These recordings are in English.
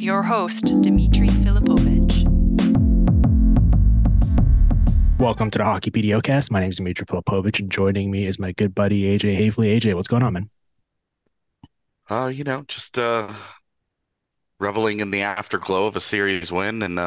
your host, Dmitry Filipovich. Welcome to the Hockey PDOcast. My name is Dmitry Filipovich, and joining me is my good buddy AJ Havely. AJ, what's going on, man? Just reveling in the afterglow of a series win and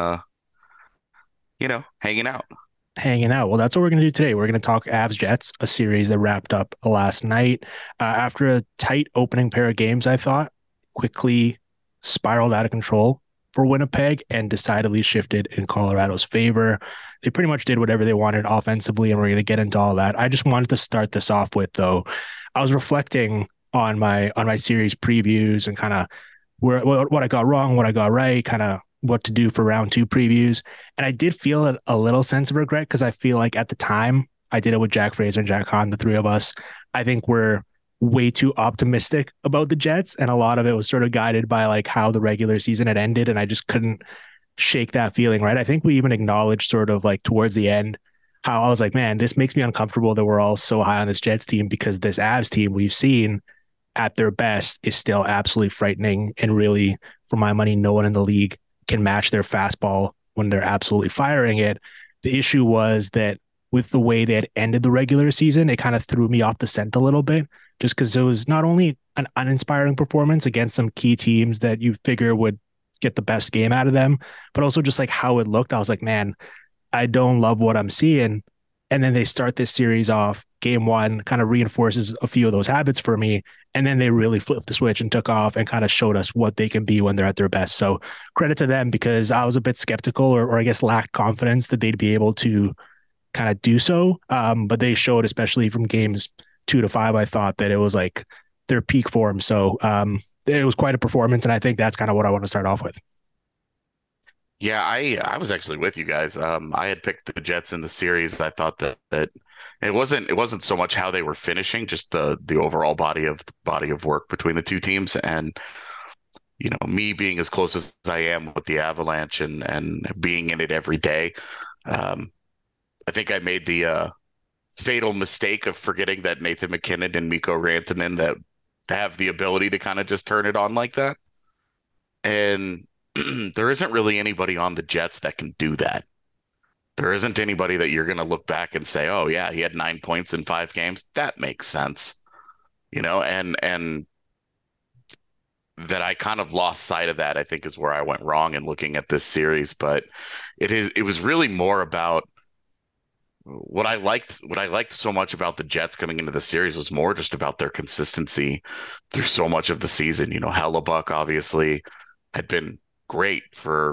hanging out. Hanging out. Well, that's what we're going to do today. We're going to talk Avs Jets, a series that wrapped up last night. After a tight opening pair of games, I thought quickly spiraled out of control for Winnipeg and decidedly shifted in Colorado's favor. They pretty much did whatever they wanted offensively, and we're going to get into all that. I just wanted to start this off with, though, I was reflecting on my series previews and kind of what I got wrong, what I got right, kind of what to do for round two previews. And I did feel a little sense of regret because I feel like at the time I did it with Jack Fraser and Jack Hahn, the three of us. I think we're way too optimistic about the Jets, and a lot of it was sort of guided by like how the regular season had ended, and I just couldn't shake that feeling, right? I think we even acknowledged sort of like towards the end how I was like, man, this makes me uncomfortable that we're all so high on this Jets team because this Avs team we've seen at their best is still absolutely frightening. And really, for my money, no one in the league can match their fastball when they're absolutely firing it. The issue was that with the way they had ended the regular season, it kind of threw me off the scent a little bit, just because it was not only an uninspiring performance against some key teams that you figure would get the best game out of them, but also just like how it looked. I was like, man, I don't love what I'm seeing. And then they start this series off. Game one kind of reinforces a few of those habits for me. And then they really flipped the switch and took off and kind of showed us what they can be when they're at their best. So credit to them, because I was a bit skeptical or I guess lacked confidence that they'd be able to kind of do so. But they showed, especially from games 2 to 5, I thought that it was like their peak form. So it was quite a performance. And I think that's kind of what I want to start off with. Yeah, I was actually with you guys. I had picked the Jets in the series. I thought that it wasn't so much how they were finishing, just the overall body of work between the two teams. And me being as close as I am with the Avalanche and being in it every day, I think I made the fatal mistake of forgetting that Nathan MacKinnon and Mikko Rantanen that have the ability to kind of just turn it on like that. And there isn't really anybody on the Jets that can do that. There isn't anybody that you're going to look back and say, "Oh yeah, he had 9 points in 5 games. That makes sense." And that I kind of lost sight of that, I think, is where I went wrong in looking at this series. But it was really more about what I liked so much about the Jets coming into the series was more just about their consistency through so much of the season. Hellebuck obviously had been great for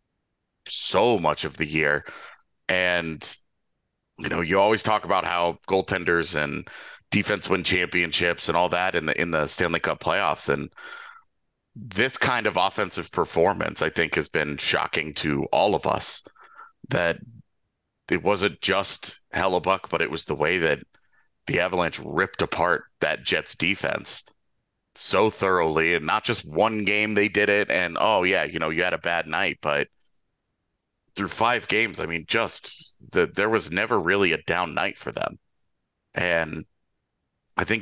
so much of the year. And, you always talk about how goaltenders and defense win championships and all that in the Stanley Cup playoffs. And this kind of offensive performance, I think, has been shocking to all of us, that it wasn't just Hellebuck, but it was the way that the Avalanche ripped apart that Jets defense so thoroughly, and not just one game they did it. And oh yeah, you had a bad night, but through 5 games, I mean, there was never really a down night for them. And I think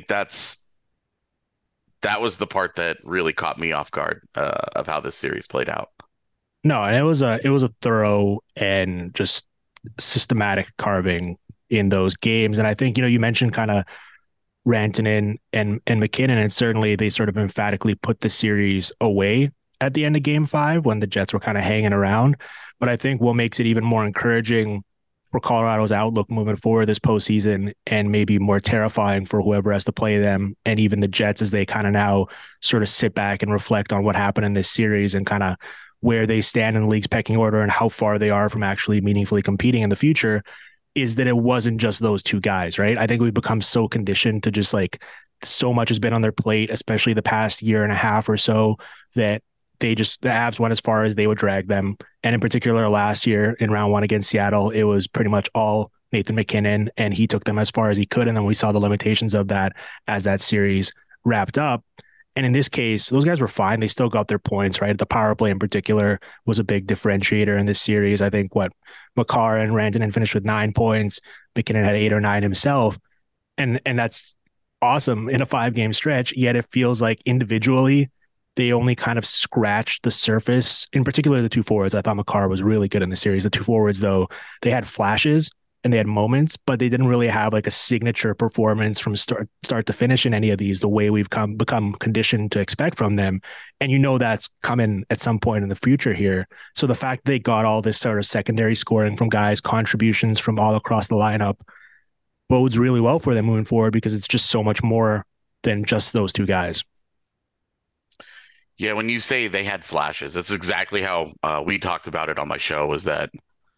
that was the part that really caught me off guard of how this series played out. No, and it was a thorough and just systematic carving in those games. And I think, you mentioned kind of Rantanen and MacKinnon, and certainly they sort of emphatically put the series away at the end of game 5 when the Jets were kind of hanging around. But I think what makes it even more encouraging for Colorado's outlook moving forward this postseason, and maybe more terrifying for whoever has to play them and even the Jets, as they kind of now sort of sit back and reflect on what happened in this series and kind of where they stand in the league's pecking order and how far they are from actually meaningfully competing in the future, is that it wasn't just those two guys, right? I think we've become so conditioned to just like so much has been on their plate, especially the past year and a half or so, that the Avs went as far as they would drag them. And in particular, last year in round 1 against Seattle, it was pretty much all Nathan MacKinnon, and he took them as far as he could. And then we saw the limitations of that as that series wrapped up. And in this case, those guys were fine. They still got their points, right? The power play in particular was a big differentiator in this series. I think Makar and Rantanen finished with 9 points. MacKinnon had 8 or 9 himself. And that's awesome in a 5-game stretch. Yet it feels like individually they only kind of scratched the surface. In particular, the two forwards. I thought Makar was really good in the series. The two forwards, though, they had flashes and they had moments, but they didn't really have like a signature performance from start to finish in any of these, the way we've become conditioned to expect from them. And that's coming at some point in the future here. So the fact they got all this sort of secondary scoring from guys, contributions from all across the lineup, bodes really well for them moving forward, because it's just so much more than just those two guys. Yeah, when you say they had flashes, that's exactly how we talked about it on my show. Was that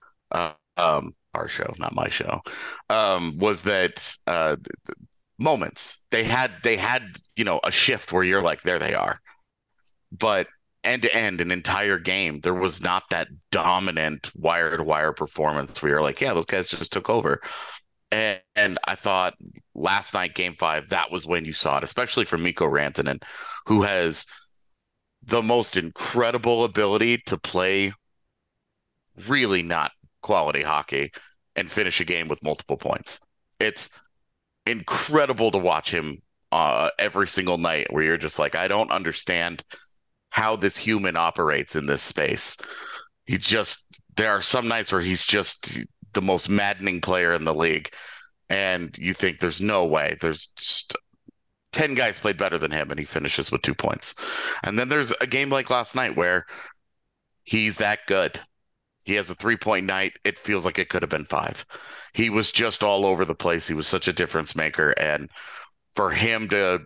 our show, not my show? Was that moments they had a shift where you're like, there they are, but end to end, an entire game, there was not that dominant wire to wire performance where you're like, yeah, those guys just took over. And I thought last night, game 5, that was when you saw it, especially from Mikko Rantanen, who has the most incredible ability to play really not quality hockey and finish a game with multiple points. It's incredible to watch him every single night, where you're just like, I don't understand how this human operates in this space. There are some nights where he's just the most maddening player in the league. And you think there's no way. There's just 10 guys played better than him, and he finishes with 2 points. And then there's a game like last night where he's that good. He has a 3-point night. It feels like it could have been 5. He was just all over the place. He was such a difference maker. And for him to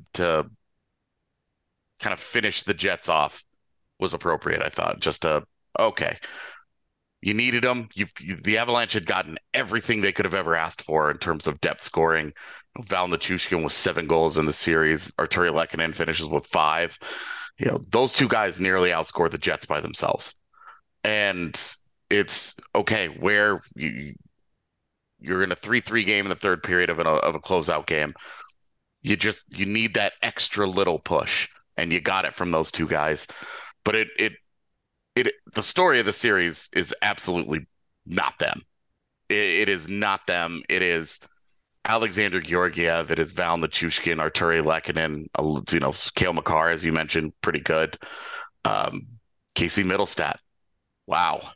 kind of finish the Jets off was appropriate, I thought. Okay, you needed them. The Avalanche had gotten everything they could have ever asked for in terms of depth scoring. Val Nichushkin with 7 goals in the series. Artturi Lehkonen finishes with 5. Those two guys nearly outscored the Jets by themselves. And it's okay, where you're in a 3-3 game in the third period of a closeout game. You need that extra little push, and you got it from those two guys. But the story of the series is absolutely not them. It is not them. It is Alexander Georgiev. It is Val Nichushkin, Artturi Lehkonen, Cale Makar, as you mentioned, pretty good. Casey Mittelstadt. Wow.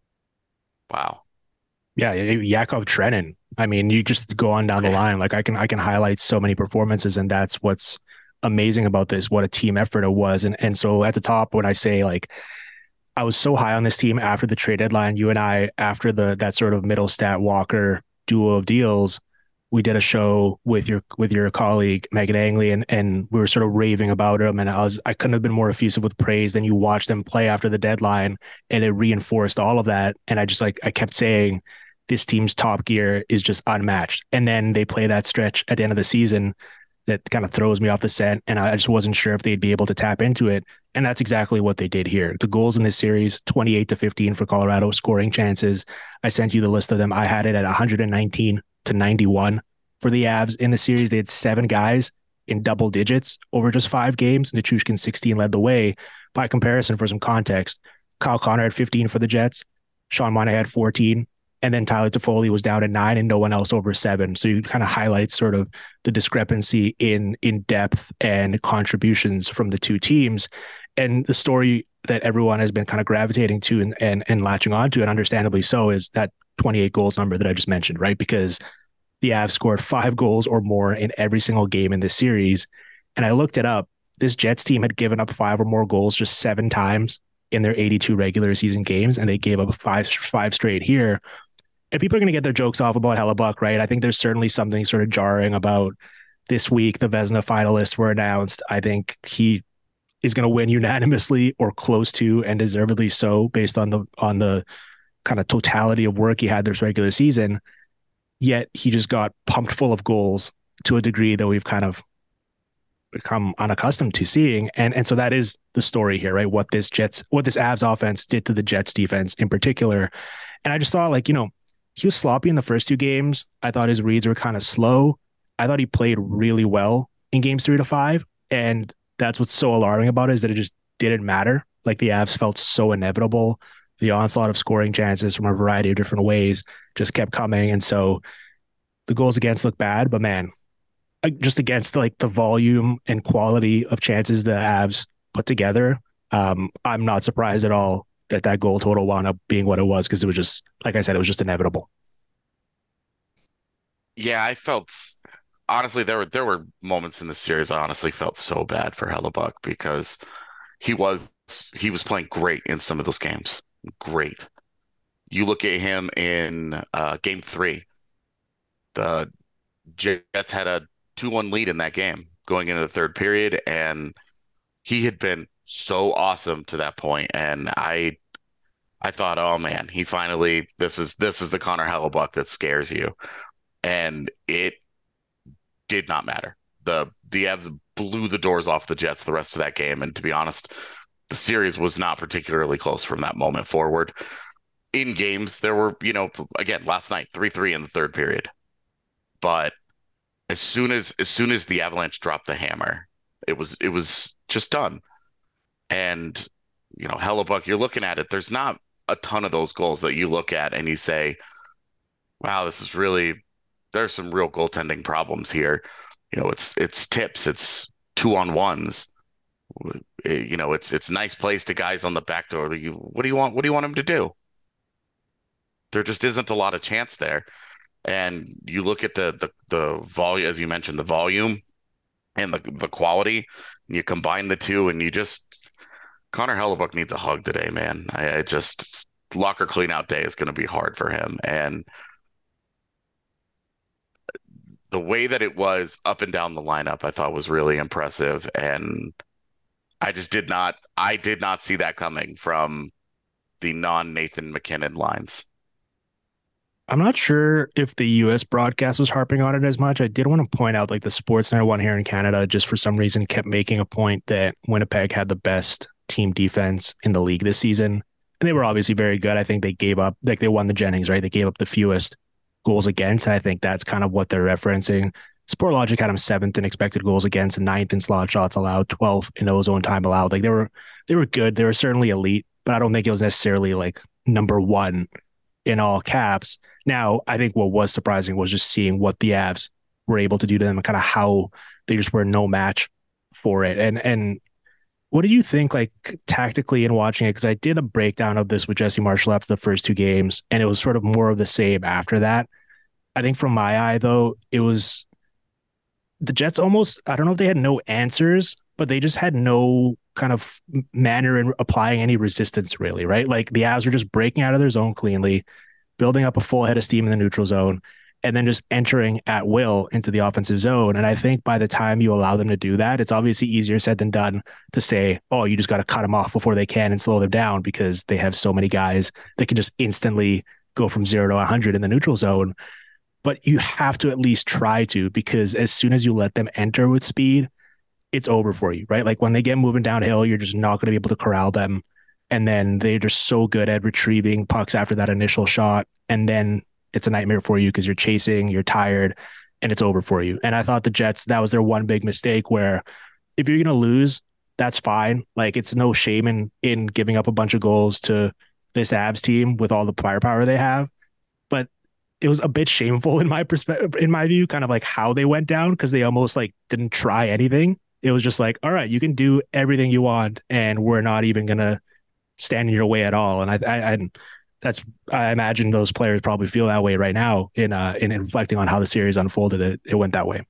Yeah, Yakov Trenin. I mean, you just go on down the line. Like I can highlight so many performances, and that's what's amazing about this. What a team effort it was, and so at the top, when I say like, I was so high on this team after the trade deadline. You and I, after that sort of Mittelstadt Walker duo of deals, we did a show with your colleague Megan Angley, and we were sort of raving about him. And I couldn't have been more effusive with praise. Then you watched them play after the deadline, and it reinforced all of that. And I kept saying, this team's top gear is just unmatched. And then they play that stretch at the end of the season that kind of throws me off the scent, and I just wasn't sure if they'd be able to tap into it. And that's exactly what they did here. The goals in this series, 28-15 for Colorado scoring chances. I sent you the list of them. I had it at 119-91 for the Avs in the series. They had 7 guys in double digits over just 5 games. Nichushkin 16 led the way. By comparison, for some context, Kyle Connor had 15 for the Jets. Sean Monahan had 14. And then Tyler Toffoli was down at 9 and no one else over 7. So you kind of highlight sort of the discrepancy in depth and contributions from the two teams. And the story that everyone has been kind of gravitating to and latching onto, and understandably so, is that 28 goals number that I just mentioned, right? Because the Avs scored 5 goals or more in every single game in this series. And I looked it up. This Jets team had given up 5 or more goals just 7 times in their 82 regular season games, and they gave up five straight here. And people are going to get their jokes off about Hellebuck, right? I think there's certainly something sort of jarring about this week. The Vezina finalists were announced. I think he is going to win unanimously or close to, and deservedly so, based on the kind of totality of work he had this regular season. Yet he just got pumped full of goals to a degree that we've kind of become unaccustomed to seeing. And so that is the story here, right? What this Avs offense did to the Jets defense in particular. And I just thought, like, he was sloppy in the first 2 games. I thought his reads were kind of slow. I thought he played really well in games 3 to 5. And that's what's so alarming about it, is that it just didn't matter. Like, the Avs felt so inevitable. The onslaught of scoring chances from a variety of different ways just kept coming. And so the goals against look bad, but man, just against like the volume and quality of chances the Avs put together, I'm not surprised at all that that goal total wound up being what it was because it was just, like I said, it was just inevitable. Yeah, I felt honestly there were moments in the series I honestly felt so bad for Hellebuck because he was he was playing great in some of those games. Great. You look at him in game three, the Jets had a 2-1 lead in that game going into the third period, and he had been so awesome to that point. And I thought, oh man, he finally this is the Connor Hellebuck that scares you. And it did not matter. The Avs blew the doors off the Jets the rest of that game. And to be honest, the series was not particularly close from that moment forward. In games, there were, again, last night, 3-3 in the third period. But as soon as the Avalanche dropped the hammer, it was just done. And Hellebuck, you're looking at it. There's not a ton of those goals that you look at and you say, "Wow, this is really." There's some real goaltending problems here. It's tips, it's 2-on-1s. It's nice plays to guys on the back door. What do you want? What do you want him to do? There just isn't a lot of chance there. And you look at the volume, as you mentioned, the volume and the quality, and you combine the two, and you just Connor Hellebuck needs a hug today, man. I just locker clean out day is going to be hard for him, and the way that it was up and down the lineup, I thought was really impressive, and I did not see that coming from the non Nathan MacKinnon lines. I'm not sure if the US broadcast was harping on it as much. I did want to point out like the Sportsnet one here in Canada, just for some reason, kept making a point that Winnipeg had the best team defense in the league this season. And they were obviously very good. I think they gave up, like they won the Jennings, right? They gave up the fewest goals against. And I think that's kind of what they're referencing. Sportlogic had them seventh in expected goals against, and ninth in slot shots allowed, 12th in ozone time allowed. Like they were good. They were certainly elite, but I don't think it was necessarily like number one in all caps. Now, I think what was surprising was just seeing what the Avs were able to do to them and kind of how they just were no match for it. And what do you think, like tactically in watching it? Because I did a breakdown of this with Jesse Marshall after the first two games, and it was sort of more of the same after that. I think from my eye, though, it was the Jets almost, I don't know if they had no answers, but they just had no kind of manner in applying any resistance, really, right? Like the Avs were just breaking out of their zone cleanly, building up a full head of steam in the neutral zone, and then just entering at will into the offensive zone. And I think by the time you allow them to do that, it's obviously easier said than done to say, oh, you just got to cut them off before they can and slow them down because they have so many guys that can just instantly go from 0 to 100 in the neutral zone. But you have to at least try to, because as soon as you let them enter with speed, it's over for you, right? Like when they get moving downhill, you're just not going to be able to corral them. And then they're just so good at retrieving pucks after that initial shot. And then it's a nightmare for you because you're chasing, you're tired, and it's over for you. And I thought the Jets, that was their one big mistake where if you're going to lose, that's fine. Like it's no shame in giving up a bunch of goals to this Abs team with all the firepower they have. But it was a bit shameful in my perspective, in my view, kind of like how they went down because they almost like didn't try anything. It was just like, all right, you can do everything you want, and we're not even gonna stand in your way at all. And I imagine those players probably feel that way right now in reflecting on how the series unfolded. It went that way.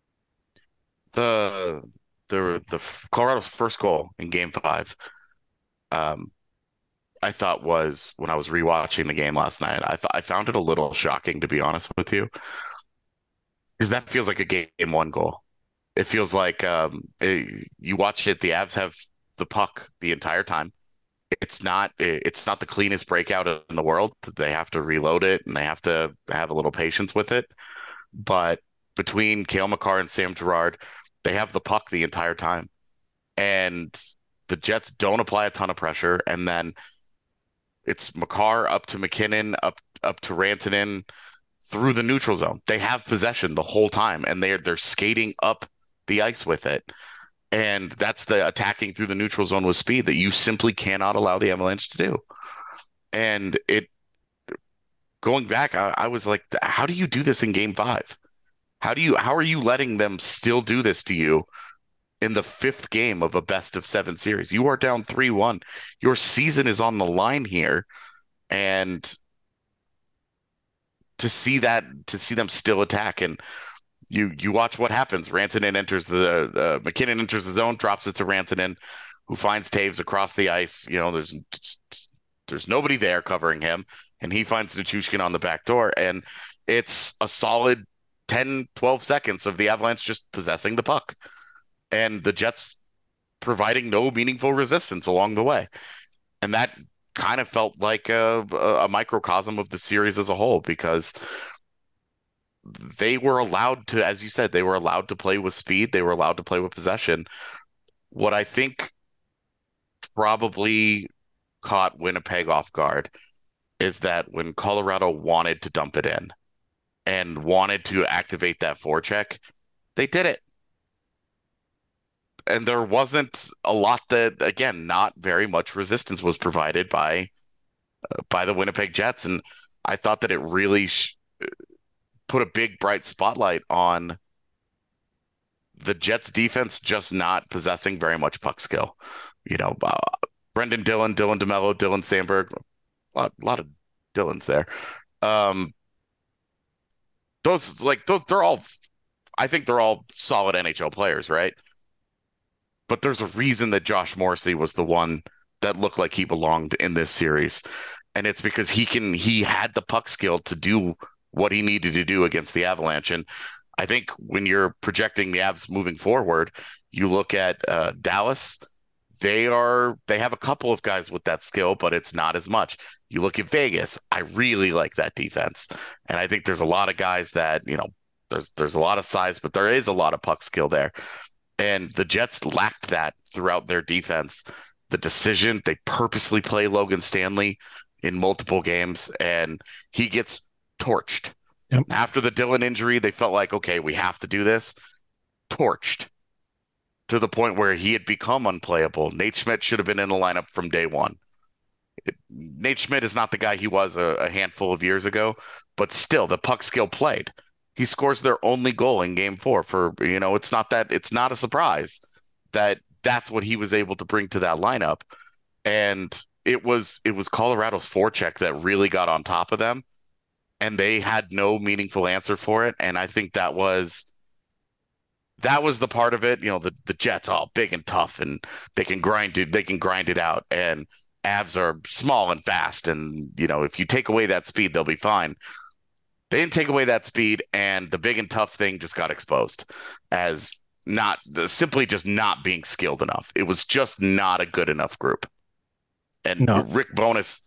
The the Colorado's first goal in Game Five, um, I thought was when I was rewatching the game last night. I found it a little shocking, to be honest with you, because that feels like a game one goal. It feels like you watch it. The Avs have the puck the entire time. It's not the cleanest breakout in the world. They have to reload it and they have to have a little patience with it. But between Cale Makar and Sam Girard, they have the puck the entire time, and the Jets don't apply a ton of pressure. And then it's Makar up to MacKinnon, up to Rantanen through the neutral zone. They have possession the whole time, and they're skating up the ice with it. And that's the attacking through the neutral zone with speed that you simply cannot allow the Avalanche to do. And it going back, I was like, how do you do this in Game 5? How are you letting them still do this to you in the fifth game of a best of seven series. You are down 3-1. Your season is on the line here. And to see them still attack, and you watch what happens. Rantanen enters McKinnon enters the zone, drops it to Rantanen, who finds Taves across the ice. There's nobody there covering him, and he finds Nichushkin on the back door, and it's a solid 10, 12 seconds of the Avalanche just possessing the puck, and the Jets providing no meaningful resistance along the way. And that kind of felt like a microcosm of the series as a whole, because they were allowed to, as you said, they were allowed to play with speed. They were allowed to play with possession. What I think probably caught Winnipeg off guard is that when Colorado wanted to dump it in and wanted to activate that forecheck, they did it. And there wasn't a lot that, again, not very much resistance was provided by the Winnipeg Jets. And I thought that it really put a big bright spotlight on the Jets defense just not possessing very much puck skill. Brendan Dillon, Dylan DeMello, Dylan Sandberg, a lot of Dylans there. Those they're all, I think they're all solid NHL players, right? But there's a reason that Josh Morrissey was the one that looked like he belonged in this series. And it's because he had the puck skill to do what he needed to do against the Avalanche. And I think when you're projecting the Avs moving forward, you look at Dallas. They have a couple of guys with that skill, but it's not as much. You look at Vegas. I really like that defense, and I think there's a lot of guys that there's a lot of size, but there is a lot of puck skill there. And the Jets lacked that throughout their defense. The decision, they purposely play Logan Stanley in multiple games, and he gets torched. Yep. After the Dillon injury, they felt like, okay, we have to do this. Torched to the point where he had become unplayable. Nate Schmidt should have been in the lineup from day one. Nate Schmidt is not the guy he was a handful of years ago, but still, the puck skill played. He scores their only goal in game 4 it's not a surprise that that's what he was able to bring to that lineup. And it was Colorado's forecheck that really got on top of them, and they had no meaningful answer for it. And I think that was the part of it. The Jets all big and tough, and they can grind it out. And Avs are small and fast, and if you take away that speed, they'll be fine. They didn't take away that speed, and the big and tough thing just got exposed as not simply just not being skilled enough. It was just not a good enough group. And No. Rick Bowness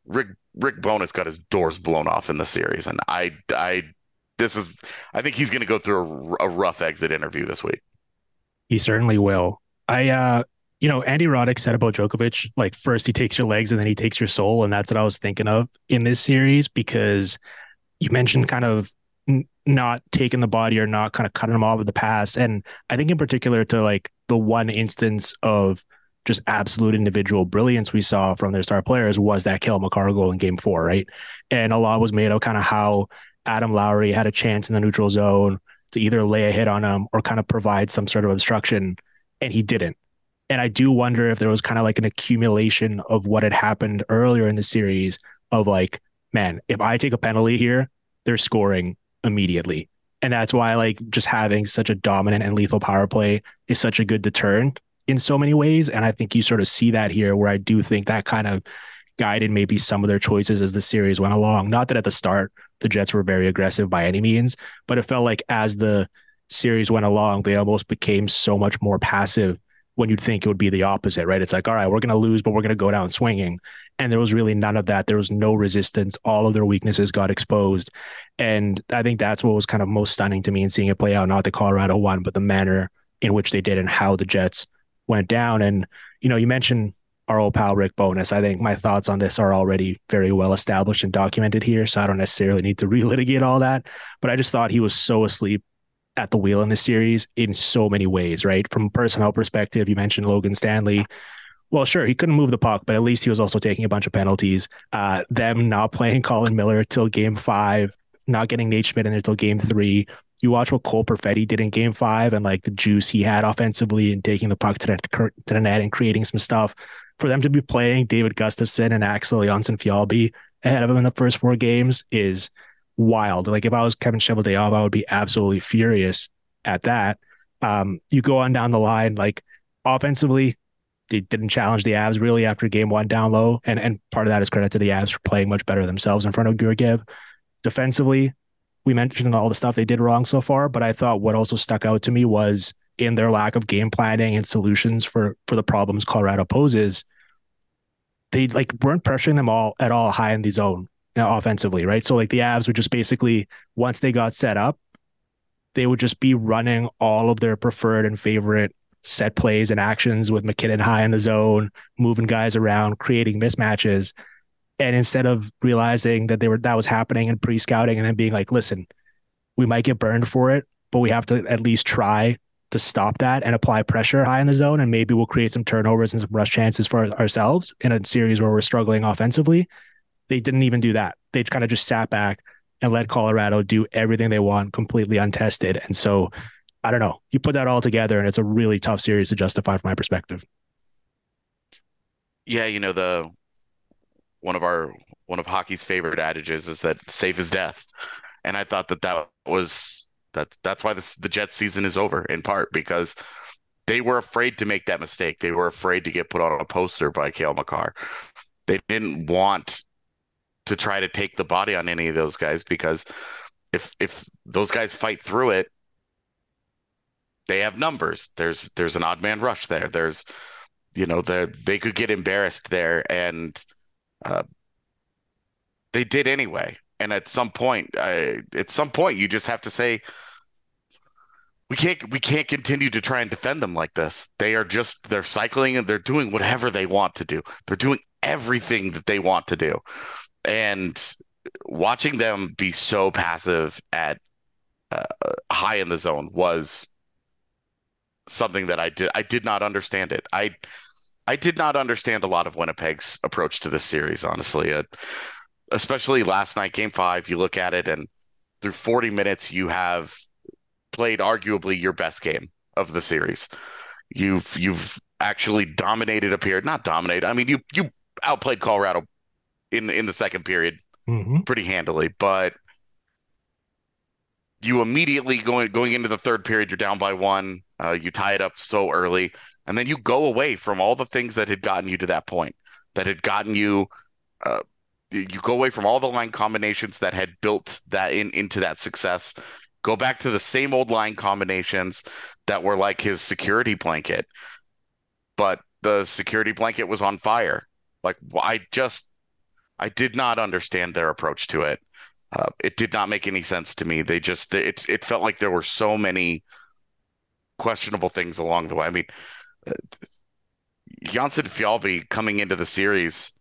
got his doors blown off in the series, and I think he's going to go through a rough exit interview this week. He certainly will. Andy Roddick said about Djokovic, like, first he takes your legs and then he takes your soul. And that's what I was thinking of in this series, because you mentioned kind of not taking the body or not kind of cutting him off of the pass. And I think in particular to like the one instance of just absolute individual brilliance we saw from their star players was that Cale Makar goal in game 4, right? And a lot was made of kind of how Adam Lowry had a chance in the neutral zone to either lay a hit on him or kind of provide some sort of obstruction, and he didn't. And I do wonder if there was kind of like an accumulation of what had happened earlier in the series of like, man, if I take a penalty here, they're scoring immediately. And that's why like just having such a dominant and lethal power play is such a good deterrent in so many ways. And I think you sort of see that here, where I do think that kind of guided maybe some of their choices as the series went along. Not that at the start the Jets were very aggressive by any means, but it felt like as the series went along, they almost became so much more passive when you'd think it would be the opposite, right? It's like, all right, we're going to lose, but we're going to go down swinging. And there was really none of that. There was no resistance. All of their weaknesses got exposed. And I think that's what was kind of most stunning to me in seeing it play out, not the Colorado one, but the manner in which they did and how the Jets went down. And, you mentioned our old pal, Rick Bowness. I think my thoughts on this are already very well established and documented here, so I don't necessarily need to relitigate all that. But I just thought he was so asleep at the wheel in this series in so many ways, right? From a personnel perspective, you mentioned Logan Stanley. Well, sure, he couldn't move the puck, but at least he was also taking a bunch of penalties. Them not playing Colin Miller till game 5, not getting Nate Schmidt in there till game 3. you watch what Cole Perfetti did in Game 5 and like the juice he had offensively and taking the puck to the net and creating some stuff. For them to be playing David Gustafsson and Axel Jonsson-Fjallby ahead of him in the first 4 games is wild. Like if I was Kevin Cheveldayoff, I would be absolutely furious at that. You go on down the line, like offensively, they didn't challenge the Avs really after Game 1 down low, and part of that is credit to the Avs for playing much better themselves in front of Georgiev. Defensively, we mentioned all the stuff they did wrong so far, but I thought what also stuck out to me was in their lack of game planning and solutions for the problems Colorado poses. They like weren't pressuring them all at all high in the zone, offensively, right? So like the Avs would just basically, once they got set up, they would just be running all of their preferred and favorite set plays and actions with McKinnon high in the zone, moving guys around, creating mismatches. And instead of realizing that that was happening and pre-scouting and then being like, listen, we might get burned for it, but we have to at least try to stop that and apply pressure high in the zone. And maybe we'll create some turnovers and some rush chances for ourselves in a series where we're struggling offensively. They didn't even do that. They kind of just sat back and let Colorado do everything they want completely untested. And so, I don't know, you put that all together and it's a really tough series to justify from my perspective. Yeah, one of hockey's favorite adages is that safe is death. And I thought that's why the Jets season is over, in part because they were afraid to make that mistake. They were afraid to get put on a poster by Cale Makar. They didn't want to try to take the body on any of those guys because if those guys fight through it, they have numbers. There's an odd man rush there. There's they could get embarrassed there, and they did anyway. And at some point, you just have to say, we can't continue to try and defend them like this. They're cycling and they're doing whatever they want to do. They're doing everything that they want to do. And watching them be so passive at high in the zone was something that I did not understand it. I did not understand a lot of Winnipeg's approach to this series, honestly. Especially last night, Game 5, you look at it, and through 40 minutes, you have played arguably your best game of the series. You've actually dominated a period, not dominated. I mean, you outplayed Colorado in the second period pretty handily, but you immediately going into the third period, you're down by 1. You tie it up so early, and then you go away from all the things that had gotten you to that point, that had gotten you. You go away from all the line combinations that had built that into that success. Go back to the same old line combinations that were like his security blanket, but the security blanket was on fire. Like I did not understand their approach to it. It did not make any sense to me. It felt like there were so many questionable things along the way. I mean, Jonsson-Fjallby coming into the series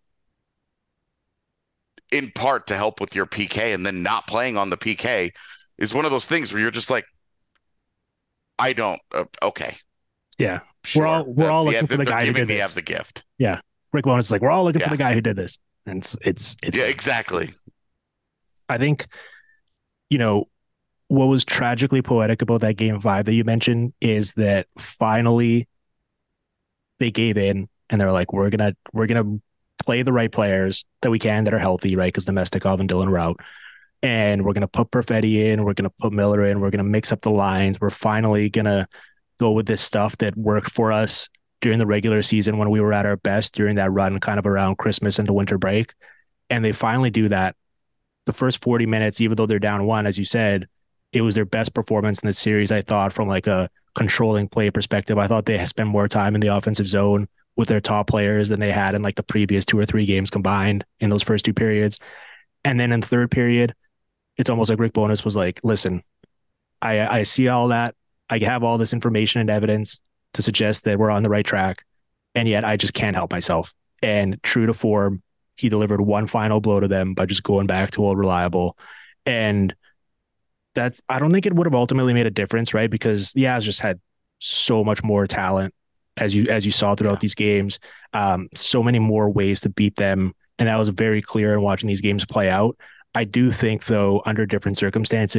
in part to help with your PK and then not playing on the PK is one of those things where you're just like, I don't, okay. Yeah. Sure. We're all looking for the guy who did this. As a gift. Yeah. Rick Bowness is like, we're all looking for the guy who did this. And it's yeah, exactly. I think, what was tragically poetic about that Game 5 that you mentioned is that finally they gave in and they're like, we're gonna play the right players that we can that are healthy, right? Because Domestikov and Dylan are out. And we're going to put Perfetti in. We're going to put Miller in. We're going to mix up the lines. We're finally going to go with this stuff that worked for us during the regular season when we were at our best during that run kind of around Christmas into winter break. And they finally do that. The first 40 minutes, even though they're down 1, as you said, it was their best performance in the series, I thought, from like a controlling play perspective. I thought they spent more time in the offensive zone with their top players than they had in like the previous 2 or 3 games combined in those first 2 periods. And then in the third period, it's almost like Rick Bowness was like, listen, I see all that. I have all this information and evidence to suggest that we're on the right track. And yet I just can't help myself. And true to form, he delivered one final blow to them by just going back to old reliable. And I don't think it would have ultimately made a difference, right? Because the Avs just had so much more talent as you saw throughout these games, so many more ways to beat them. And that was very clear in watching these games play out. I do think, though, under different circumstances,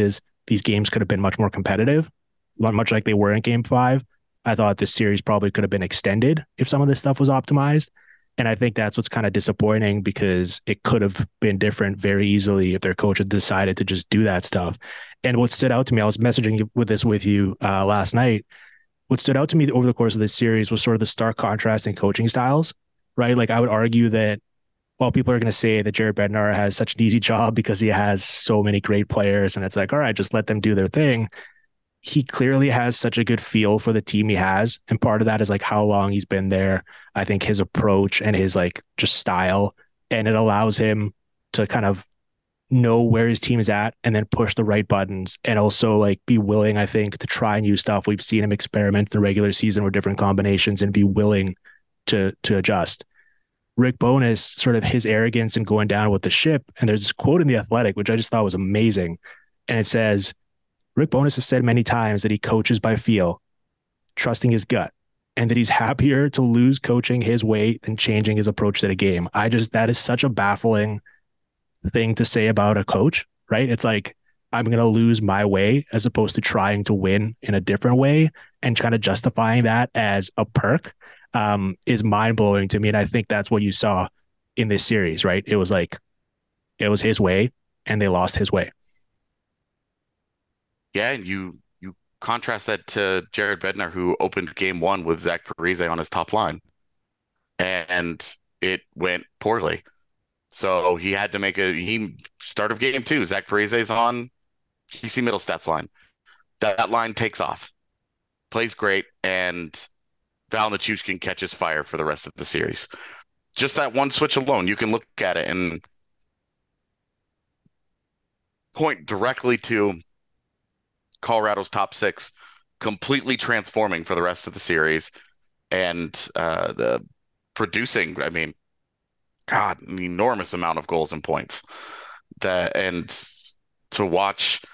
these games could have been much more competitive, much like they were in Game 5. I thought this series probably could have been extended if some of this stuff was optimized. And I think that's what's kind of disappointing, because it could have been different very easily if their coach had decided to just do that stuff. And what stood out to me, I was messaging with you last night. What stood out to me over the course of this series was sort of the stark contrast in coaching styles, right? Like, I would argue that while people are going to say that Jared Bednar has such an easy job because he has so many great players, and it's like, all right, just let them do their thing. He clearly has such a good feel for the team he has. And part of that is like how long he's been there. I think his approach and his like just style, and it allows him to kind of know where his team is at and then push the right buttons, and also like be willing, I think, to try new stuff. We've seen him experiment in the regular season with different combinations and be willing to adjust. Rick Bowness, sort of his arrogance and going down with the ship. And there's this quote in The Athletic, which I just thought was amazing. And it says, Rick Bowness has said many times that he coaches by feel, trusting his gut, and that he's happier to lose coaching his way than changing his approach to the game. That is such a baffling thing to say about a coach, right? It's like, I'm going to lose my way as opposed to trying to win in a different way, and kind of justifying that as a perk is mind blowing to me. And I think that's what you saw in this series, right? It was like, it was his way and they lost his way. Yeah, and you contrast that to Jared Bednar, who opened Game 1 with Zach Parise on his top line, and it went poorly. So he had to make start of Game 2. Zach Parise's on PC Middlestats line. That line takes off, plays great, and Val Nichushkin catches fire for the rest of the series. Just that one switch alone, you can look at it and point directly to Colorado's top six completely transforming for the rest of the series, and the producing, I mean, God, an enormous amount of goals and points. And to watch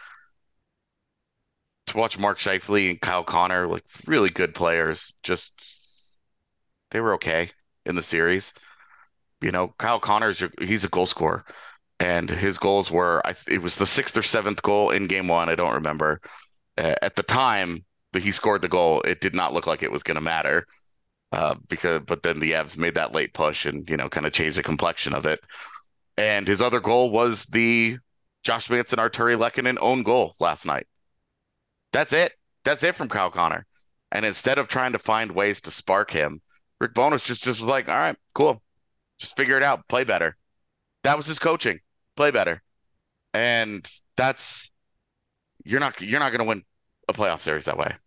Mark Scheifele and Kyle Connor, like really good players, just they were okay in the series. You know, Kyle Connor he's a goal scorer, and his goals were it was the 6th or 7th goal in Game 1. I don't remember. At the time that he scored the goal, it did not look like it was going to matter, but then the Avs made that late push and kind of changed the complexion of it. And his other goal was the Josh Manson Arturi Lehkonen own goal last night. That's it. That's it from Kyle Connor. And instead of trying to find ways to spark him, Rick Bowness just was like, all right, cool, just figure it out, play better. That was his coaching, play better. And you're not going to win a playoff series that way.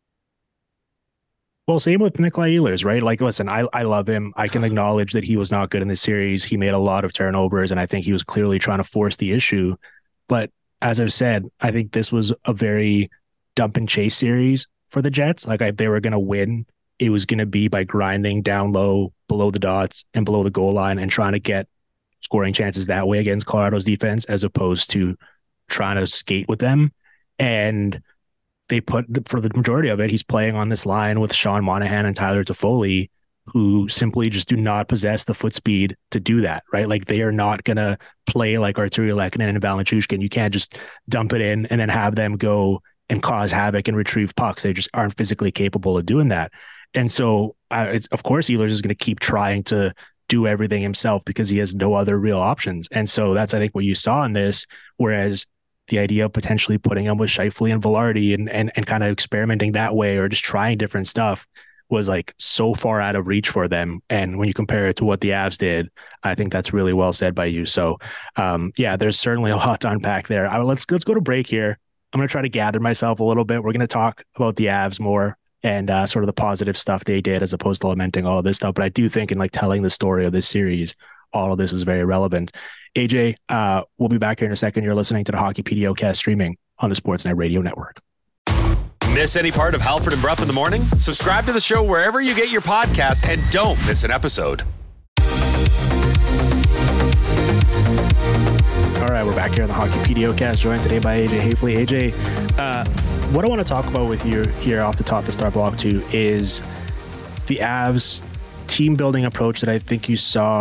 Well, same with Nikolai Ehlers, right? Like, listen, I love him. I can acknowledge that he was not good in this series. He made a lot of turnovers, and I think he was clearly trying to force the issue. But as I've said, I think this was a very dump and chase series for the Jets. Like, if they were going to win, it was going to be by grinding down low, below the dots and below the goal line, and trying to get scoring chances that way against Colorado's defense, as opposed to trying to skate with them. And they for the majority of it, he's playing on this line with Sean Monahan and Tyler Toffoli, who simply just do not possess the foot speed to do that, right? Like, they are not going to play like Arturi Lehkonen and Val Nichushkin. You can't just dump it in and then have them go and cause havoc and retrieve pucks. They just aren't physically capable of doing that. And so, of course, Ehlers is going to keep trying to do everything himself because he has no other real options. And so that's, I think, what you saw in this, whereas the idea of potentially putting him with Scheifele and Velarde and kind of experimenting that way, or just trying different stuff, was like so far out of reach for them. And when you compare it to what the Avs did, I think that's really well said by you. So yeah, there's certainly a lot to unpack there. Let's go to break here. I'm going to try to gather myself a little bit. We're going to talk about the Avs more and sort of the positive stuff they did, as opposed to lamenting all of this stuff. But I do think in like telling the story of this series, all of this is very relevant. AJ, we'll be back here in a second. You're listening to the Hockey PDOcast, streaming on the Sportsnet Radio Network. Miss any part of Halford and Brough in the morning? Subscribe to the show wherever you get your podcasts and don't miss an episode. All right, we're back here on the Hockey PDOcast, joined today by AJ Haefele. AJ, what I want to talk about with you here off the top to start block 2 is the Avs team building approach that I think you saw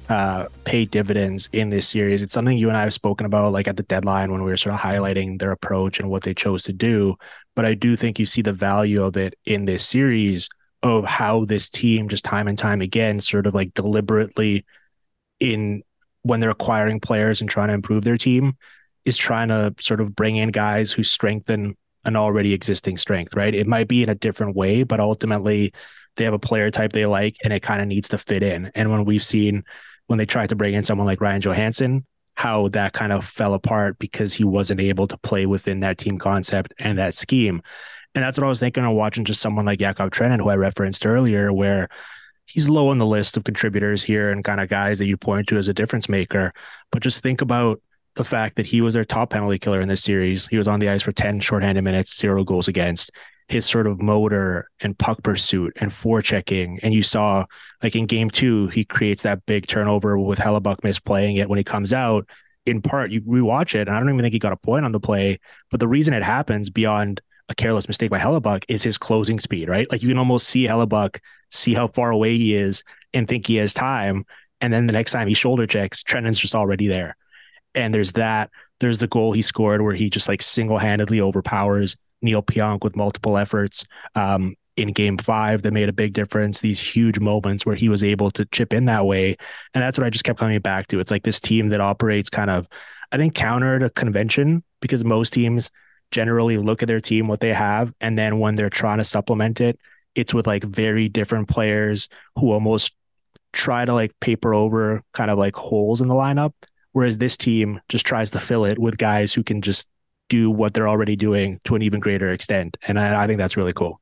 pay dividends in this series. It's something you and I have spoken about, like at the deadline when we were sort of highlighting their approach and what they chose to do. But I do think you see the value of it in this series of how this team just time and time again sort of like deliberately in when they're acquiring players and trying to improve their team is trying to sort of bring in guys who strengthen an already existing strength, right? It might be in a different way, but ultimately they have a player type they like and it kind of needs to fit in. And when we've seen when they tried to bring in someone like Ryan Johansson, how that kind of fell apart because he wasn't able to play within that team concept and that scheme. And that's what I was thinking of watching just someone like Yakov Trenin, who I referenced earlier, where he's low on the list of contributors here and kind of guys that you point to as a difference maker. But just think about the fact that he was their top penalty killer in this series. He was on the ice for 10 shorthanded minutes, 0 goals against. His sort of motor and puck pursuit and forechecking. And you saw like in game 2, he creates that big turnover with Hellebuck misplaying it when he comes out. In part, you rewatch it, and I don't even think he got a point on the play. But the reason it happens beyond a careless mistake by Hellebuck is his closing speed, right? Like you can almost see Hellebuck, see how far away he is and think he has time. And then the next time he shoulder checks, Trenin's just already there. And there's the goal he scored where he just like single-handedly overpowers Neil Pionk with multiple efforts in game 5 that made a big difference. These huge moments where he was able to chip in that way. And that's what I just kept coming back to. It's like this team that operates kind of, I think, counter to convention, because most teams generally look at their team, what they have, and then when they're trying to supplement it, it's with like very different players who almost try to like paper over kind of like holes in the lineup. Whereas this team just tries to fill it with guys who can just do what they're already doing to an even greater extent. And I think that's really cool.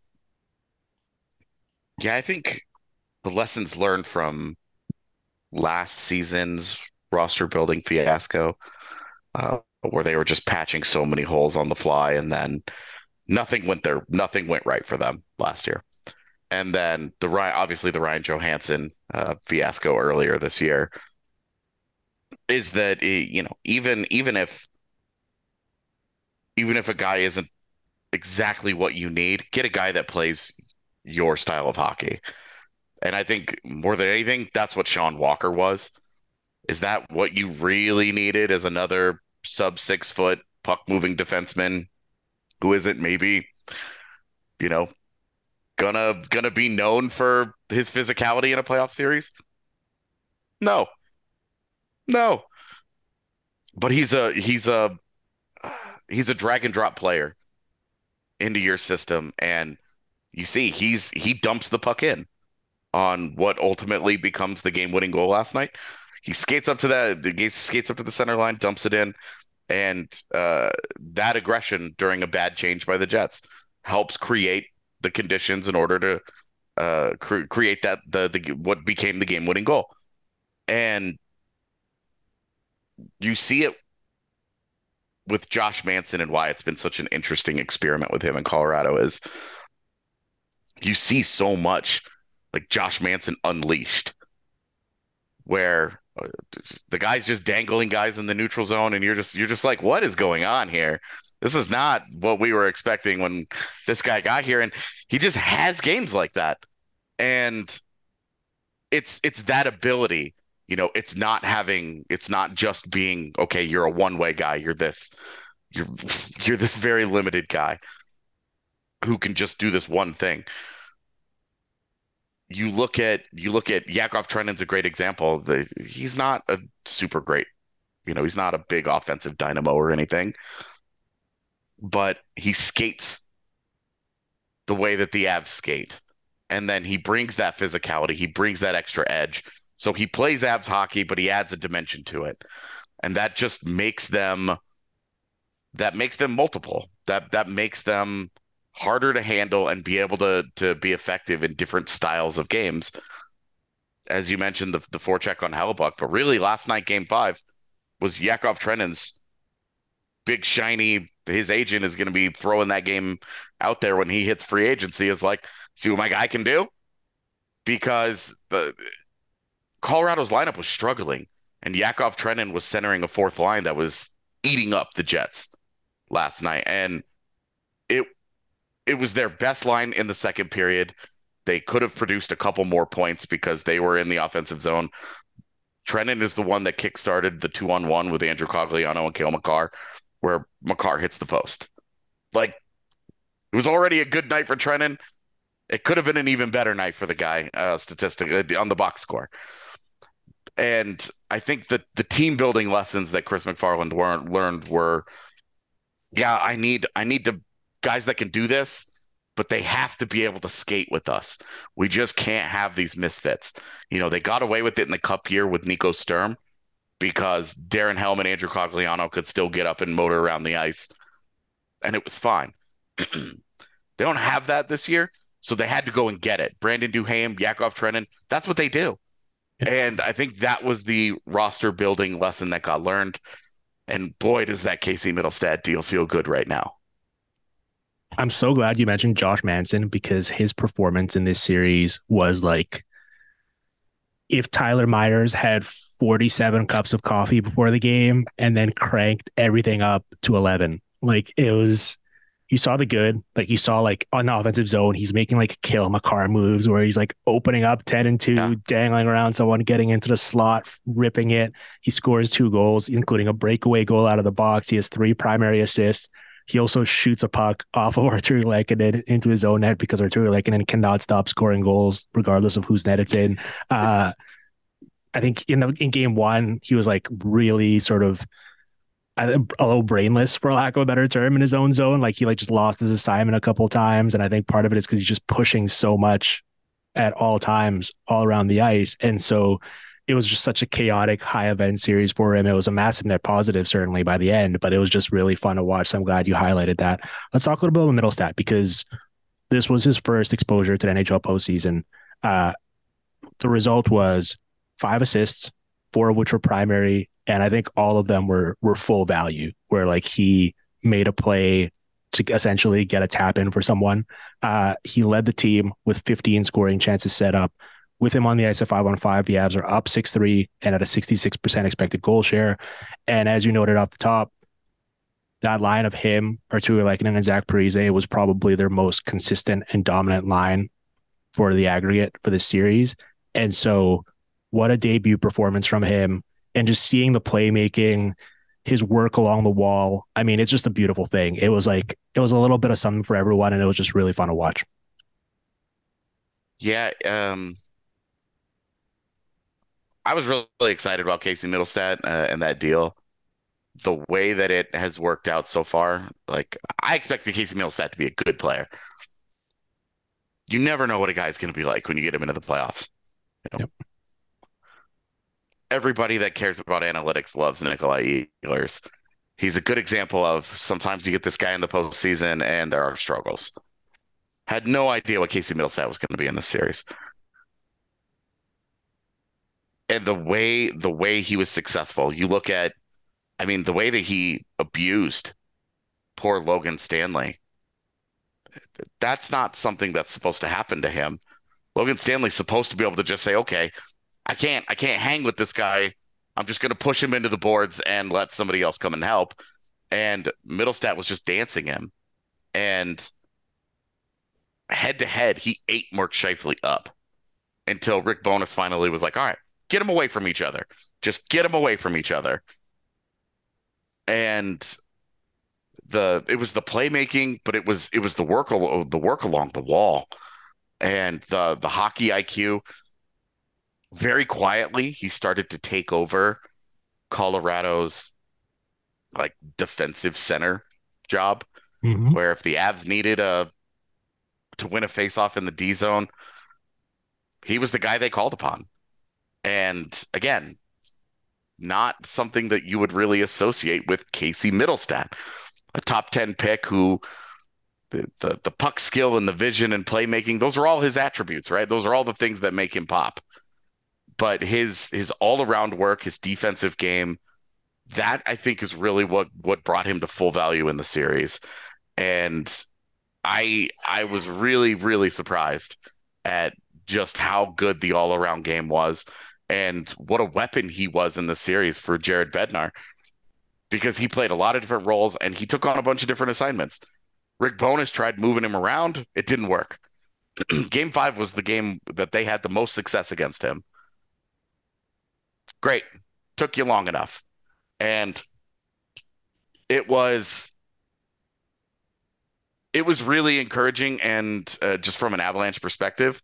Yeah, I think the lessons learned from last season's roster building fiasco, where they were just patching so many holes on the fly, and then nothing went right for them last year. And then the Ryan Johansson fiasco earlier this year is that even if a guy isn't exactly what you need, get a guy that plays your style of hockey. And I think more than anything, that's what Sean Walker was. Is that what you really needed as another sub 6 foot puck moving defenseman who isn't maybe, gonna be known for his physicality in a playoff series? No. But he's a drag and drop player into your system, and you see he dumps the puck in on what ultimately becomes the game-winning goal last night. He skates up to the center line, dumps it in, and that aggression during a bad change by the Jets helps create the conditions in order to create that what became the game-winning goal. And you see it with Josh Manson, and why it's been such an interesting experiment with him in Colorado is you see so much like Josh Manson unleashed, where the guy's just dangling guys in the neutral zone, and you're just like, what is going on here? This is not what we were expecting when this guy got here, and he just has games like that. And it's that ability, it's not just being, okay, you're a one-way guy, you're this very limited guy who can just do this one thing. You look at Yakov Trenin's a great example. He's not a super great, he's not a big offensive dynamo or anything, but he skates the way that the Avs skate. And then he brings that physicality, he brings that extra edge. So he plays Avs hockey, but he adds a dimension to it. And that just makes them multiple. That makes them harder to handle and be able to be effective in different styles of games. As you mentioned, the forecheck on Hellebuck, but really last night, game 5, was Yakov Trenin's big shiny. His agent is going to be throwing that game out there when he hits free agency, is like, see what my guy can do, because the Colorado's lineup was struggling, and Yakov Trenin was centering a fourth line that was eating up the Jets last night, and it was their best line in the second period. They could have produced a couple more points because they were in the offensive zone. Trennan is the one that kickstarted the 2-on-1 with Andrew Cogliano and Cale Makar, where Makar hits the post. Like, it was already a good night for Trennan. It could have been an even better night for the guy, statistically, on the box score. And I think that the team building lessons that Chris McFarland learned were, yeah, I need to guys that can do this, but they have to be able to skate with us. We just can't have these misfits. They got away with it in the cup year with Nico Sturm because Darren Helm and Andrew Cogliano could still get up and motor around the ice, and it was fine. They don't have that this year, so they had to go and get it. Brandon Duhaime, Yakov Trenin, that's what they do. Yeah. And I think that was the roster building lesson that got learned. And boy, does that Casey Mittelstadt deal feel good right now. I'm so glad you mentioned Josh Manson, because his performance in this series was like, if Tyler Myers had 47 cups of coffee before the game and then cranked everything up to 11. Like, it was, you saw the good, like you saw like on the offensive zone, he's making like Cale Makar moves where he's like opening up 10-2, dangling around someone, getting into the slot, ripping it. He scores 2 goals, including a breakaway goal out of the box. He has 3 primary assists. He also shoots a puck off of Artturi Lehkonen into his own net, because Artturi Lehkonen cannot stop scoring goals regardless of whose net it's in. I think in game 1, he was like really sort of a little brainless, for lack of a better term, in his own zone. Like, he like just lost his assignment a couple of times. And I think part of it is because he's just pushing so much at all times all around the ice. And so it was just such a chaotic high event series for him. It was a massive net positive, certainly, by the end, but it was just really fun to watch. So I'm glad you highlighted that. Let's talk a little bit about Mittelstadt, because this was his first exposure to the NHL postseason. The result was 5 assists, 4 of which were primary, and I think all of them were full value, where like he made a play to essentially get a tap in for someone. He led the team with 15 scoring chances set up. With him on the ice at 5-on-5, the Avs are up 6-3 and at a 66% expected goal share. And as you noted off the top, that line of him, Artturi Lehkonen, and Zach Parise was probably their most consistent and dominant line for the aggregate for this series. And so what a debut performance from him. And just seeing the playmaking, his work along the wall. I mean, it's just a beautiful thing. It was a little bit of something for everyone, and it was just really fun to watch. Yeah. I was really excited about Casey Mittelstadt and that deal. The way that it has worked out so far, like, I expected Casey Mittelstadt to be a good player. You never know what a guy's going to be like when you get him into the playoffs. Yep. Everybody that cares about analytics loves Nikolai Ehlers. He's a good example of sometimes you get this guy in the postseason and there are struggles. Had no idea what Casey Mittelstadt was going to be in this series. And the way he was successful, you look at, I mean, the way that he abused poor Logan Stanley, that's not something that's supposed to happen to him. Logan Stanley's supposed to be able to just say, okay, I can't hang with this guy. I'm just going to push him into the boards and let somebody else come and help. And Mittelstadt was just dancing him. And head to head, he ate Mark Scheifele up until Rick Bowness finally was like, all right, get them away from each other. Just get them away from each other. And it was the playmaking, but it was the work along the wall and the hockey IQ. Very quietly, he started to take over Colorado's like defensive center job, where if the Avs needed to win a faceoff in the D zone, he was the guy they called upon. And again, not something that you would really associate with Casey Mittelstadt, a top 10 pick who the puck skill and the vision and playmaking, those are all his attributes, right? Those are all the things that make him pop. But his all-around work, his defensive game, that I think is really what brought him to full value in the series. And I was really, really surprised at just how good the all-around game was and what a weapon he was in the series for Jared Bednar, because he played a lot of different roles and he took on a bunch of different assignments. Rick Bowness tried moving him around. It didn't work. Game 5 was the game that they had the most success against him. Great. Took you long enough. And it was really encouraging. And just from an Avalanche perspective,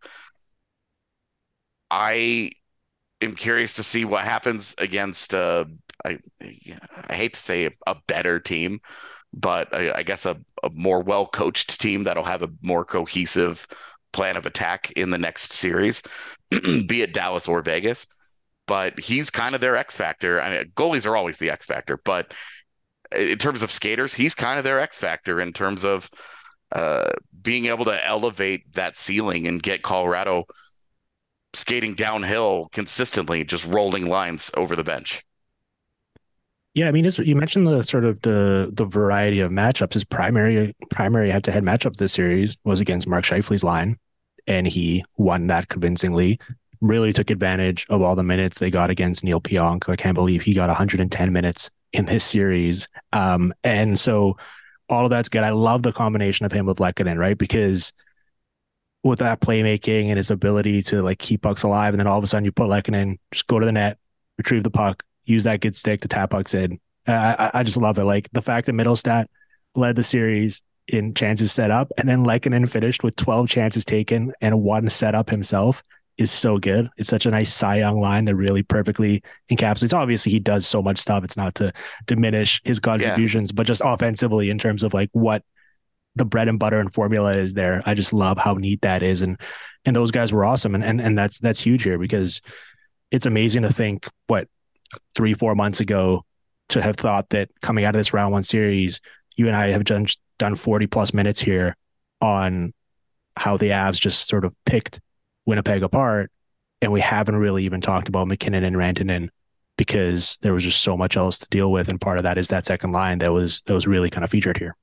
I am curious to see what happens against I I hate to say a better team, but I guess a more well-coached team that'll have a more cohesive plan of attack in the next series, be it Dallas or Vegas. But he's kind of their X factor. I mean, goalies are always the X factor, but in terms of skaters, he's kind of their X factor in terms of being able to elevate that ceiling and get Colorado skating downhill consistently, just rolling lines over the bench. Yeah, I mean, you mentioned the sort of the variety of matchups. His primary head-to-head matchup this series was against Mark Scheifele's line, and he won that convincingly. Really took advantage of all the minutes they got against Neil Pionk. I can't believe he got 110 minutes in this series. And so all of that's good. I love the combination of him with Lehkonen, right? Because with that playmaking and his ability to like keep pucks alive, and then all of a sudden you put Lehkonen, just go to the net, retrieve the puck, use that good stick to tap pucks in. I just love it. Like the fact that Middlestat led the series in chances set up, and then Lehkonen finished with 12 chances taken and one set up himself is so good. It's such a nice Cy Young line that really perfectly encapsulates. Obviously, he does so much stuff. It's not to diminish his contributions, but just offensively in terms of like what the bread and butter and formula is there. I just love how neat that is. And those guys were awesome. And that's huge here, because it's amazing to think 3-4 months ago to have thought that coming out of this round one series, you and I have done 40 plus minutes here on how the Avs just sort of picked Winnipeg apart. And we haven't really even talked about McKinnon and Rantanen because there was just so much else to deal with. And part of that is that second line that was really kind of featured here.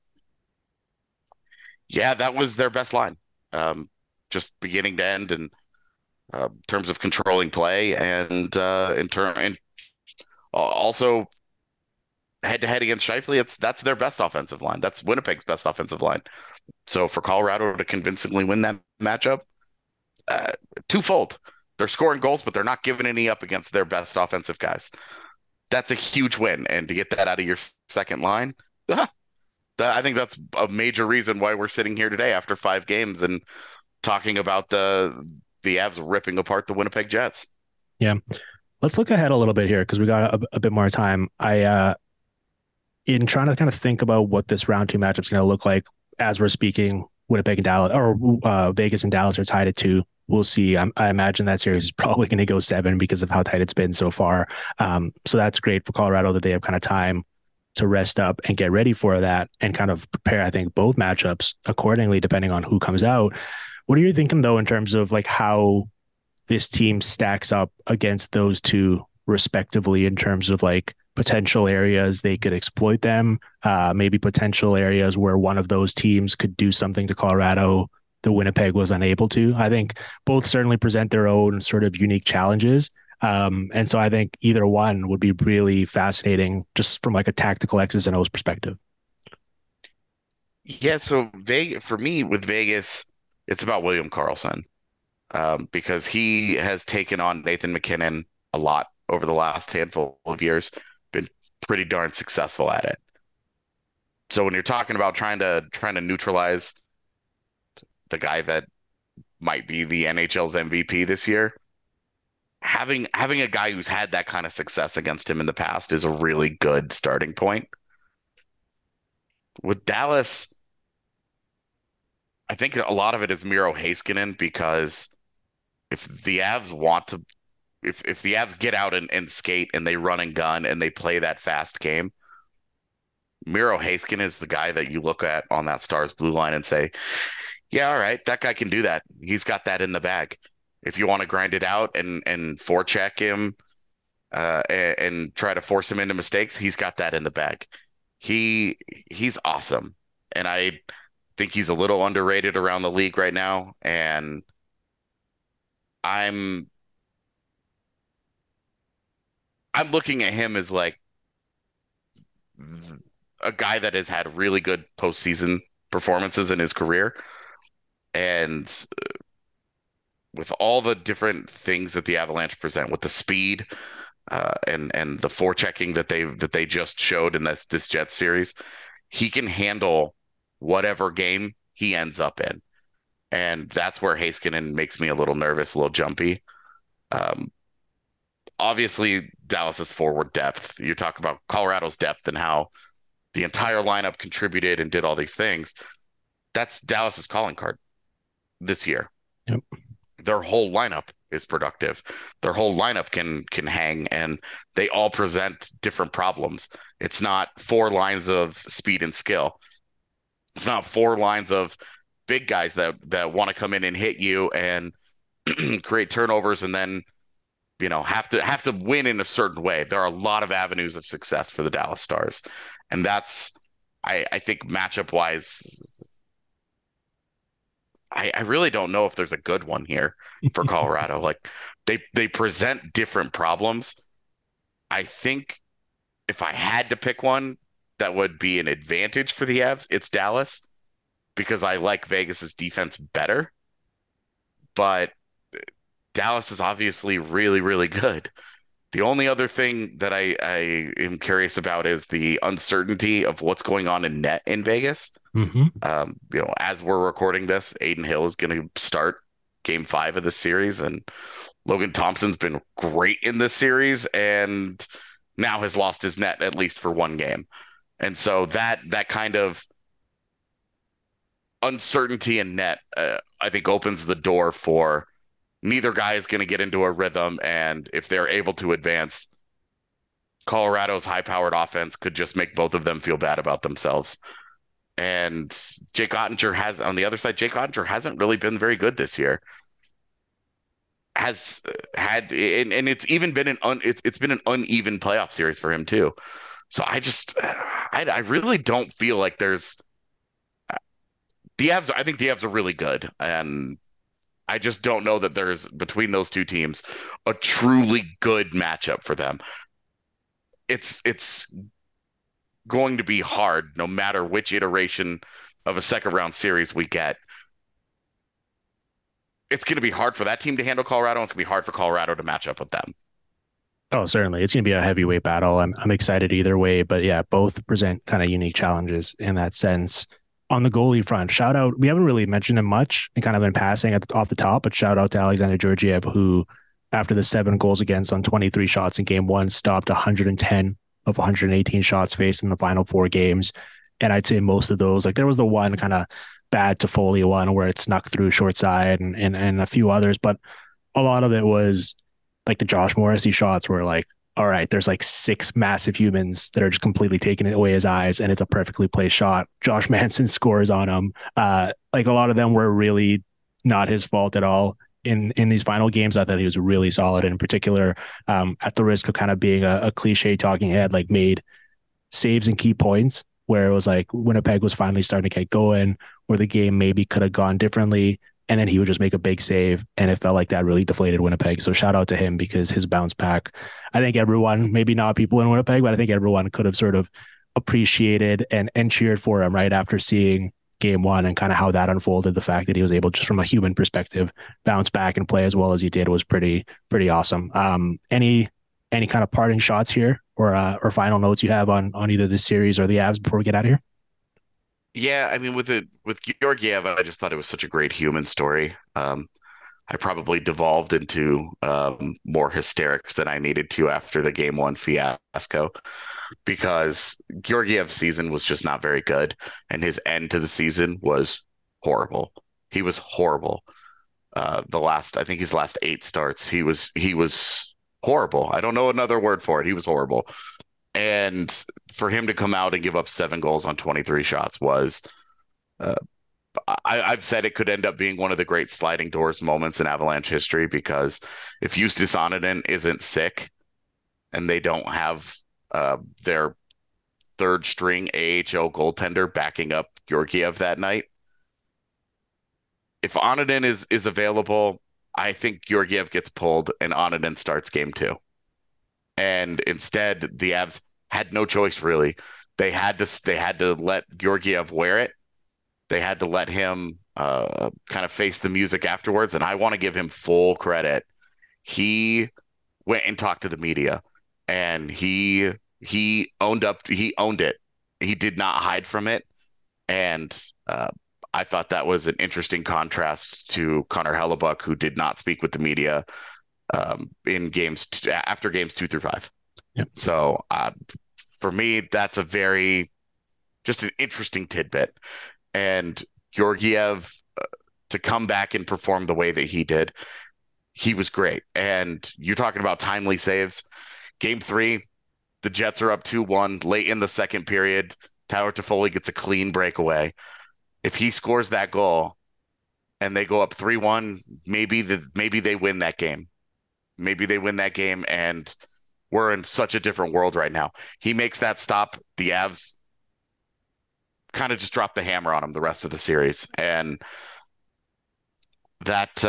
Yeah, that was their best line, just beginning to end, and in terms of controlling play, and also head to head against Scheifele. That's their best offensive line. That's Winnipeg's best offensive line. So for Colorado to convincingly win that matchup, twofold. They're scoring goals, but they're not giving any up against their best offensive guys. That's a huge win, and to get that out of your second line. I think that's a major reason why we're sitting here today after 5 games and talking about the Avs ripping apart the Winnipeg Jets. Yeah. Let's look ahead a little bit here because we got a bit more time. In trying to kind of think about what this round 2 matchup is going to look like as we're speaking, Winnipeg and Dallas, or Vegas and Dallas are tied at 2. We'll see. I imagine that series is probably going to go 7 because of how tight it's been so far. So that's great for Colorado that they have kind of time to rest up and get ready for that and kind of prepare, I think, both matchups accordingly, depending on who comes out. What are you thinking, though, in terms of like how this team stacks up against those two respectively in terms of like potential areas they could exploit them, maybe potential areas where one of those teams could do something to Colorado that Winnipeg was unable to? I think both certainly present their own sort of unique challenges. And so I think either one would be really fascinating just from like a tactical X's and O's perspective. Yeah, so for me with Vegas, it's about William Karlsson, because he has taken on Nathan McKinnon a lot over the last handful of years, been pretty darn successful at it. So when you're talking about trying to neutralize the guy that might be the NHL's MVP this year, having a guy who's had that kind of success against him in the past is a really good starting point. With Dallas, I think a lot of it is Miro Heiskanen, because if the Avs if the Avs get out and skate and they run and gun and they play that fast game, Miro Heiskanen is the guy that you look at on that Stars blue line and say, yeah, all right, that guy can do that. He's got that in the bag. If you want to grind it out and forecheck him and try to force him into mistakes, he's got that in the bag. He's awesome. And I think he's a little underrated around the league right now. And I'm looking at him as like a guy that has had really good postseason performances in his career. And with all the different things that the Avalanche present, with the speed, and the forechecking that they just showed in this Jets series, he can handle whatever game he ends up in, and that's where Heiskanen makes me a little nervous, a little jumpy. Um, Obviously, Dallas's forward depth. You talk about Colorado's depth and how the entire lineup contributed and did all these things. That's Dallas's calling card this year. Yep. Their whole lineup is productive. Their whole lineup can hang, and they all present different problems. It's not 4 lines of speed and skill. It's not 4 lines of big guys that want to come in and hit you and create turnovers and then have to win in a certain way. There are a lot of avenues of success for the Dallas Stars, and that's I think matchup wise, I really don't know if there's a good one here for Colorado. Like they present different problems. I think if I had to pick one that would be an advantage for the Avs, it's Dallas, because I like Vegas's defense better. But Dallas is obviously really, really good. The only other thing that I am curious about is the uncertainty of what's going on in net in Vegas. As we're recording this, Adin Hill is going to start Game 5 of this series, and Logan Thompson's been great in this series, and now has lost his net at least for one game. And so that kind of uncertainty in net, I think, opens the door for neither guy is going to get into a rhythm, and if they're able to advance, Colorado's high-powered offense could just make both of them feel bad about themselves. And Jake Oettinger on the other side, Jake Oettinger hasn't really been very good this year. Has had, and it's even been it's been an uneven playoff series for him too. So I really don't feel like there's the Avs. I think the Avs are really good, and I just don't know that there's, between those two teams, a truly good matchup for them. It's going to be hard no matter which iteration of a second round series we get. It's going to be hard for that team to handle Colorado, and it's going to be hard for Colorado to match up with them. Oh, certainly. It's going to be a heavyweight battle. I'm excited either way, but yeah, both present kind of unique challenges in that sense. On the goalie front, shout out, we haven't really mentioned him much and kind of been passing off the top, but shout out to Alexander Georgiev, who, after the 7 goals against on 23 shots in Game 1, stopped 110 of 118 shots faced in the final 4 games. And I'd say most of those, like there was the one kind of bad Toffoli one where it snuck through short side and a few others, but a lot of it was like the Josh Morrissey shots were like, all right, there's like 6 massive humans that are just completely taking away his eyes, and it's a perfectly placed shot. Josh Manson scores on him. Like a lot of them were really not his fault at all. In these final games, I thought he was really solid. In particular, at the risk of kind of being a cliche talking head, like made saves and key points where it was like Winnipeg was finally starting to get going, where the game maybe could have gone differently. And then he would just make a big save, and it felt like that really deflated Winnipeg. So shout out to him, because his bounce back, I think everyone, maybe not people in Winnipeg, but I think everyone could have sort of appreciated and cheered for him right after seeing Game 1 and kind of how that unfolded. The fact that he was able, just from a human perspective, bounce back and play as well as he did was pretty awesome. Any kind of parting shots here or final notes you have on either this series or the Avs before we get out of here? Yeah, I mean, with Georgiev, I just thought it was such a great human story. I probably devolved into more hysterics than I needed to after the Game 1 fiasco, because Georgiev's season was just not very good, and his end to the season was horrible. He was horrible. I think his last 8 starts, he was horrible. I don't know another word for it. He was horrible. And for him to come out and give up 7 goals on 23 shots was, I've said it could end up being one of the great sliding doors moments in Avalanche history, because if Justus Annunen isn't sick and they don't have their third string AHL goaltender backing up Georgiev that night, if Annunen is available, I think Georgiev gets pulled and Annunen starts Game 2. And instead, the Avs had no choice, really. They had to let Georgiev wear it. They had to let him kind of face the music afterwards. And I want to give him full credit. He went and talked to the media. and he owned it. He did not hide from it, and I thought that was an interesting contrast to Connor Hellebuck, who did not speak with the media in after games 2 through 5. Yep. So for me, that's just an interesting tidbit. And Georgiev, to come back and perform the way that he did, he was great. And you're talking about timely saves. Game 3, the Jets are up 2-1 late in the second period. Tyler Toffoli gets a clean breakaway. If he scores that goal and they go up 3-1, maybe they win that game. Maybe they win that game, and we're in such a different world right now. He makes that stop. The Avs kind of just drop the hammer on him the rest of the series. And that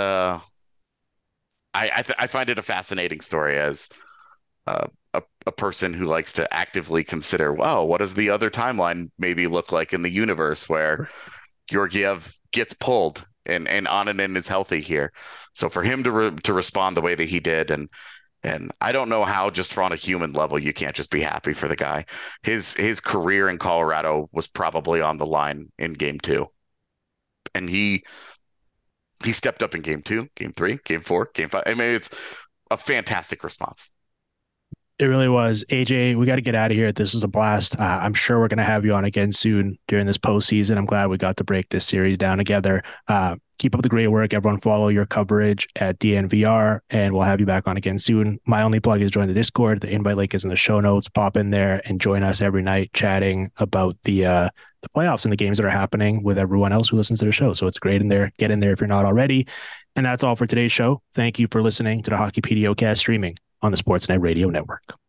I find it a fascinating story as a person who likes to actively consider, wow, what does the other timeline maybe look like in the universe where Georgiev gets pulled and Annunen is healthy here. So for him to respond the way that he did, and I don't know how, just on a human level, you can't just be happy for the guy. His career in Colorado was probably on the line in game 2. And he stepped up in game 2, game 3, game 4, game 5. I mean, it's a fantastic response. It really was. AJ, we got to get out of here. This was a blast. I'm sure we're going to have you on again soon during this postseason. I'm glad we got to break this series down together. Keep up the great work. Everyone follow your coverage at DNVR, and we'll have you back on again soon. My only plug is join the Discord. The invite link is in the show notes. Pop in there and join us every night chatting about the playoffs and the games that are happening with everyone else who listens to the show. So it's great in there. Get in there if you're not already. And that's all for today's show. Thank you for listening to the Hockey PDOcast streaming on the Sportsnet Radio Network.